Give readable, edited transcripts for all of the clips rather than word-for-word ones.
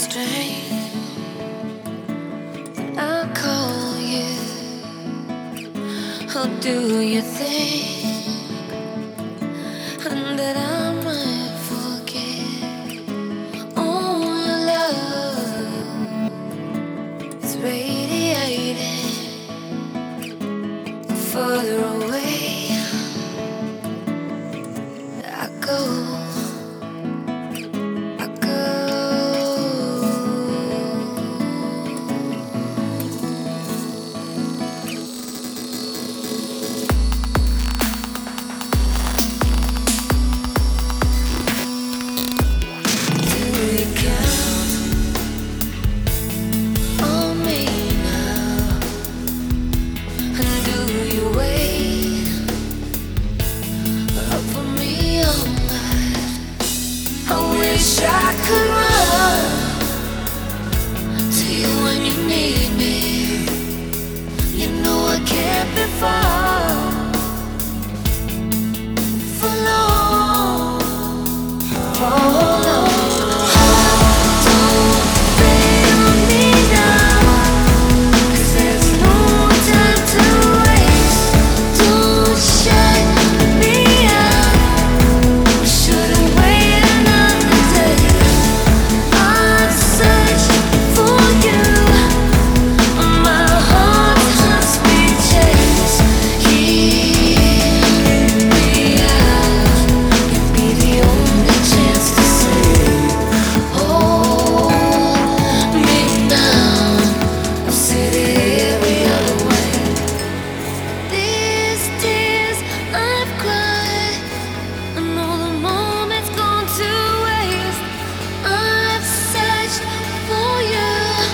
strength. I call you. How do you think? And that I might forget? Oh, your love is radiating further away. I go. Wish I could run to you when you need me. You know I can't be far for long. Oh, no. Don't fail me now, 'cause there's no time to waste. Don't shut me out. We should've waited another day. I'd search for you. My heart has been chased. Hear me out. You'd be the only chance to save. Hold me now. I'm sitting every other way. These tears I've cried, I know the moment's gone to waste. I've searched for you.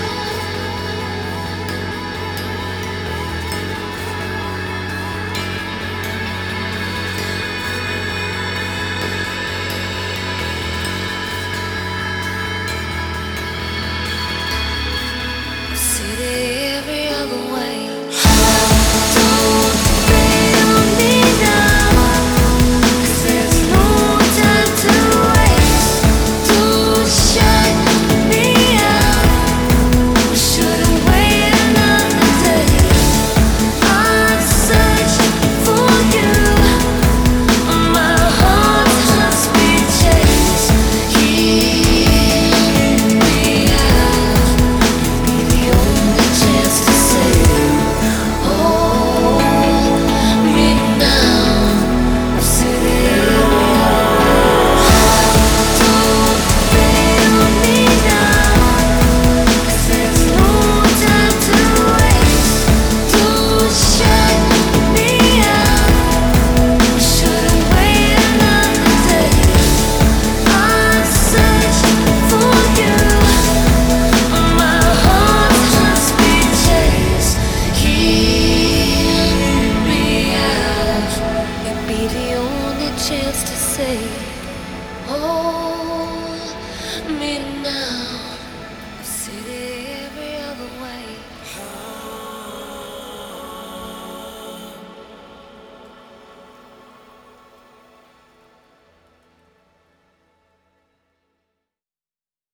City every other way. Don't fail me now, 'cause there's no time to waste. Don't shut me out. We should've waited another day. I'd search for you. My heart has been chased. Hear me out. Be the only chance to save. Hold me now. I'm sitting every Don't fail me now, 'cause there's no time to waste. Don't shut me out. We should've waited another day. I'd search for you. My heart has been chased. Hear me out. It'd be the only chance to say, hold me now.